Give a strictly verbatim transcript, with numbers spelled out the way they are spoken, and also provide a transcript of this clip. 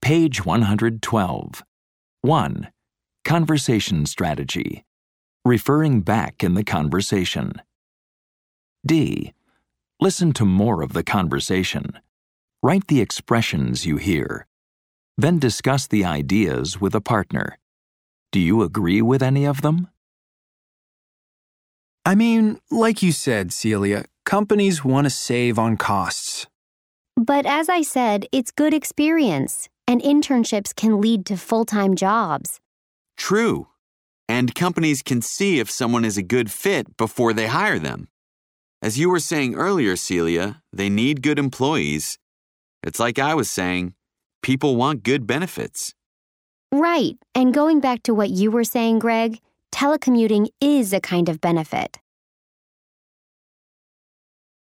Page one hundred twelve. one. Conversation strategy. Referring back in the conversation. D. Listen to more of the conversation. Write the expressions you hear. Then discuss the ideas with a partner. Do you agree with any of them? I mean, like you said, Celia, companies want to save on costs. But as I said, it's good experience, and internships can lead to full-time jobs. True. And companies can see if someone is a good fit before they hire them. As you were saying earlier, Celia, they need good employees. It's like I was saying, people want good benefits. Right. And going back to what you were saying, Greg, telecommuting is a kind of benefit.